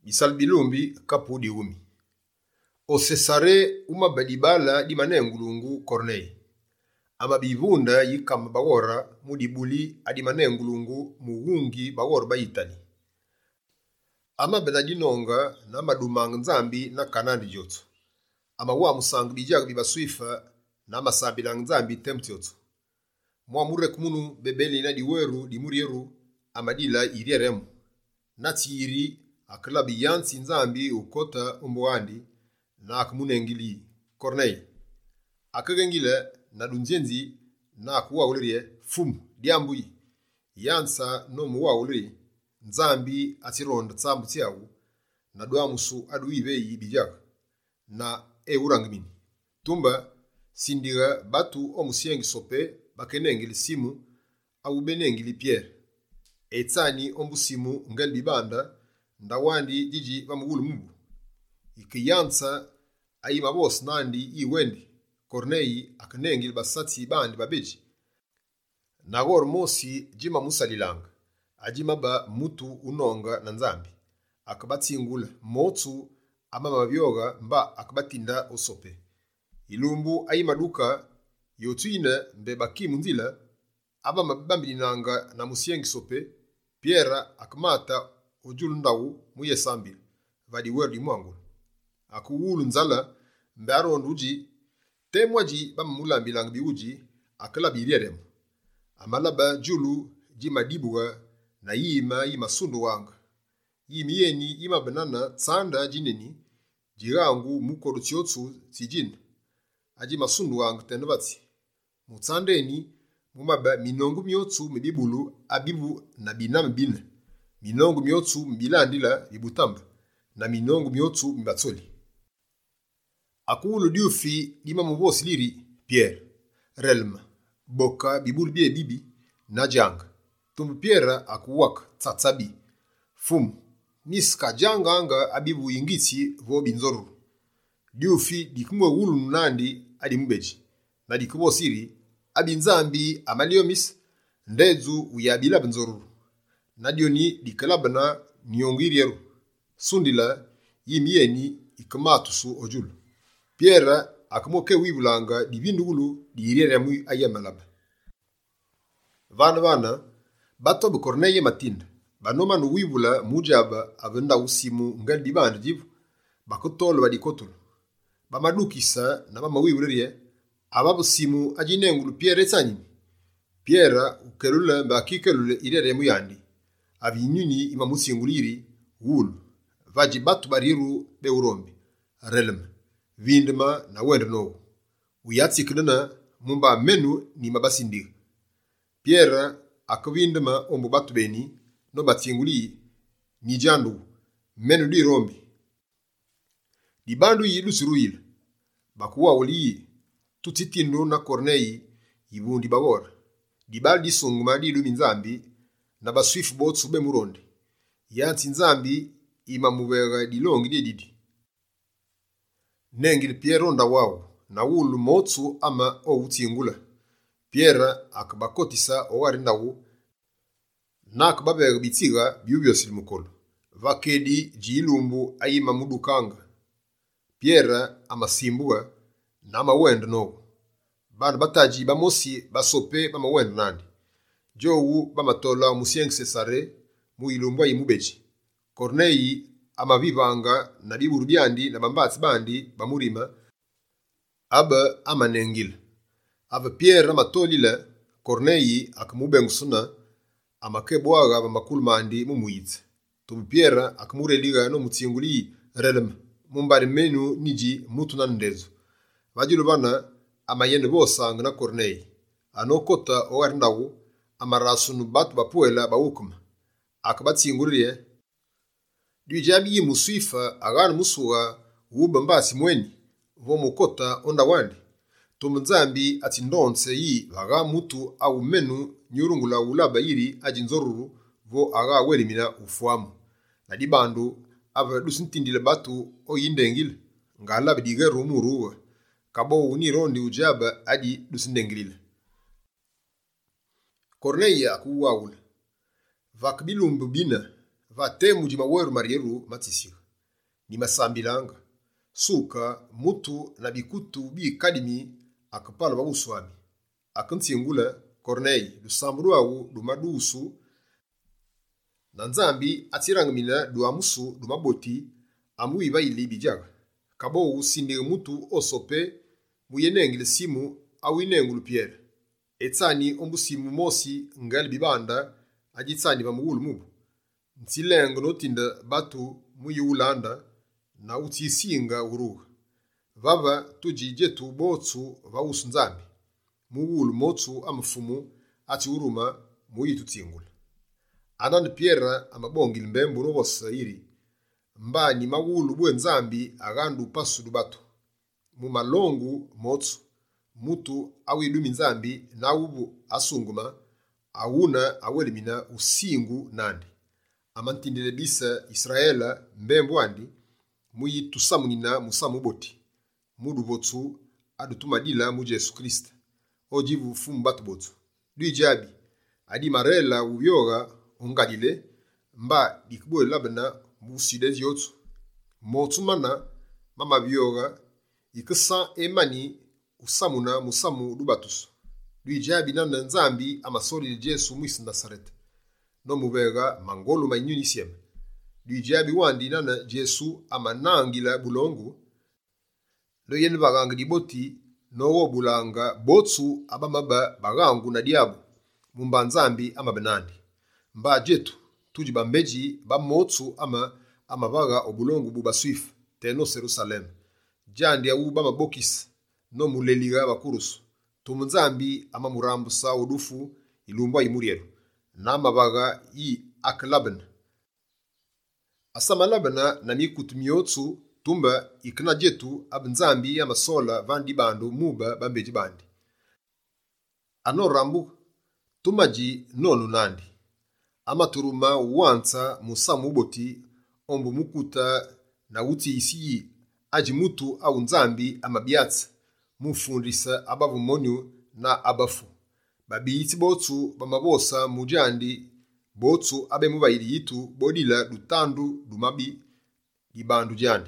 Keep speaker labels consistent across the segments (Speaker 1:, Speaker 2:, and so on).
Speaker 1: Bisal bilumbi kapu di umi. O Cesare uma badibala di manengulungu Corneille. Ama bivunda yikama bawora mudibuli adi manengulungu muwungi bawora ba Itali. Ama bedadinonga na madumang nzambi na kanandi joto. Ama wa musang bijaga bibaswifa na masabilang nzambi temtioto. Mwa murek munu bebeli na diweru di murieru amadila irieremu. Natiri akalabi yansi nzambi ukota umboandi na akumunengili Corneille. Akagengile na dunjenzi na akuwa ulirie fumu diambui. Yansa no muwa uliri nzambi atironda tsambu tiawu na duamusu aduiveyi bijaga na urangmini. Tumba sindiga batu omusiengi sope bakenengili simu au benengili Pierre. Etani ombusimu ngal bibanda ndawandi jiji bamuhulu mubu. Ikiyansa ayi mabos nandi iwendi. Corneille akenengili basati bandi babeji. Nagor mosi jima musalilanga. Ajima ba mutu unonga na nzambi. Akabatingula motu ama mabyoga mba akabatinda osope. Ilumbu ayi maduka yotuine mbeba kimunzila aba mabambilinanga na musiengi sope. Pierre akamata ojulu ndawu muye sambil vadi werdi mwangu. Akuwulu nzala mbe arondu uji temwaji bamulambilang biuji akala birierem. Amalaba julu jima dibuga na yima sundu wanga. Yimi banana tsanda jineni jirangu mukodo chiotsu tijin. Aji masundu wanga tenvati. Mutsandeni mumaba minongu miotsu mbibulu abibu na binam bin. Minongu miotsu mbilandila bibutamba na minongu miotsu mbatsoli. Akuulu diufi dima mubosi liri Pierre, Relma, Boka bibulu bie bibi na janga. Tumbu Pierre akuwak tsatsabi. Fumu, niska janga anga abibu ingiti vo binzoru. Diufi dikumwe wulu nandi adi mbeji. Na dikubo siri abinzambi amaliomis ndezu uyabila binzoru. Nadioni dikalabana nyongirieru. Sundila yimieni ikamatusu ojulu. Pierre akamoke wibulanga dibindulu dirieremu ayamalaba. Vana batobu Corneille matinda. Banoma no wibula mujaba avenda usimu ngal bibanda jivu. Bakotolo badikotolo. Bamadukisa na mama wibulirie. Ababu simu ajinengulu Pierre etanyimi. Pierre ukelule mbakikelule irieremu yandi. Avinyuni imamusinguliri wulu. Vaji batu bariru be urombi. Relem. Vindema na wendeno. Uyatsi kidana mumba menu ni mabasindiga. Pierre akavindema ombu batu beni no batinguli ni jandu menu di rombi. Di bandu yi lusiruile. Bakuwa oli tutitindo na Corneille yibundi bagora. Di baldi sunguma di luminzambi na baswifu botsu be muronde. Yanti nzambi imamubega di longi di didi. Nengili Pierre onda wawu na wulu motsu ama o utingula. Pierre akabakotisa owarindawu na akababega bitiga biubiosili mukolo. Vakedi jilumbu ayima mudukanga. Pierre amasimbuga na amawenda nogu. Bana bataji bamosi basope bamawenda nandi. Jowu bamatola musiengi Cesare mu ilumbu ayimubeji. Corneille amavivanga na biburu byandi na bambatsi bandi bamurima aba amanengila. Ava Pierre amatolila Corneille akamubengusuna amakebwaga bamakulu mandi mumuitse. Tumu Pierre akamureliga no mutinguli Relem mumbari menu niji mutu na ndezo. Vajilu bana amayene bosanga na Corneille. Anokota owarindawu amarasunu batu bapuela bawukuma. Akabatingulire Dujabi yi muswifa agana musuwa wuba mbasi mweni vo mukota onda wandi. Tumunzambi ati ndonse yi aga mutu au menu nyurungula ulaba yiri ajinzoruru vo aga welimina ufuamu. Na dibandu ava dusintindile batu o yindengile nga alaba digeru muruwa. Kabo unirondi ujaba adi dusindengilile. Corneille akuwa ula. Vakbilumbu bina vatemu di maweru marieru matisika. Ni masambilanga. Suka, mutu na bikutu bi kadimi akapala babuswami. Akantiengula Corneille du samburu au du madusu na nzambi atirangmina du amusu du maboti amu ibaili bijaga. Kabo usindire mutu osope muyenengile simu au inengulu Pierre. Etsani ombusimu mosi ngali bibanda ajitsani bamuulu mubu. Ntilengo notinda batu muyi ulanda na utisinga uruga. Vava tuji jetu botsu vausu nzambi. Muulu motsu amafumu ati uruma muyi tutingula. Anani Pierre amabongile mbembu nobosa iri. Mba ni maulu bue nzambi agandu pasu du batu. Mumalongu motsu. Mutu awidumi nzambi na ubu asunguma awuna awelimina usingu nandi. Amantindile bisa Israela mbembu andi muyi tusamunina musamu boti. Mudu botu adutumadila mu Jesu Krista. Ojivu fumu batu botu. Dui jabi adi marela uyoga ungalile mba dikubwe labena musidezi yotu. Motu mana mama biyoga ikisa emani usamuna musamu dubatus. Dui jabi nana nzambi amasoli Jesu mwisi Nazaret. No mubega mangolu mainyuni sieme. Dui jabi wandi nana Jesu amanangila bulongu. Lo yen bagangi di boti no bulanga botsu abamaba bagangu na diabu. Mumba nzambi ama benandi. Mba jetu tuji bambeji ba motsu ama baga obulongu buba swift teno Jerusalem. Jandi ya uba mabokis no muleliga bakurusu. Tumunzambi ama murambu sa udufu ilumba imurieru. Na mabaga i aklaben. Asama labena na mikutumiotsu tumba ikna jetu abnzambi ya masola vandi bandu muba bambeji bandi. Ano rambu tumaji nonu nandi. Ama turuma wansa musamu uboti ombu mukuta na uti isi aji mutu au nzambi ama biatsa mufundisa abavu monyu na abafu. Babiti botu bamabosa mujandi botu abe mubairi yitu bodila dutandu dumabi ibandu jandi.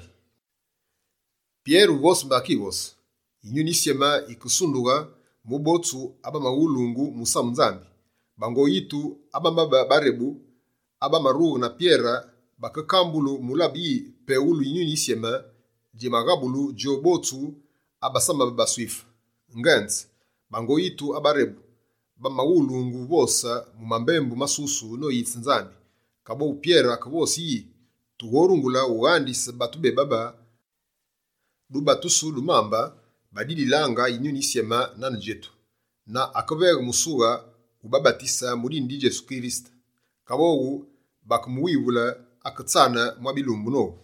Speaker 1: Pierre vos mbakivos inyunisiema ikusunduga mubotu aba maulungu musamu nzambi. Bango yitu aba maba barebu aba maru na Pierre bakakambulu mulabi peulu inyunisiema jimagabulu jobotu aba sama baswif. Ngans bango yitu abarebu ba maulungu vosa mumambembu masusu no yitsinzambi. Kabo Pierre akavosi tuworungula uandisa batube baba dubatusu lumamba badili langa inyunisiema nana jetu. Na akavega musuga ubabatisa mulindi Jesu Krista. Kabogu bakumuwibula akatsana mwabilumbu no.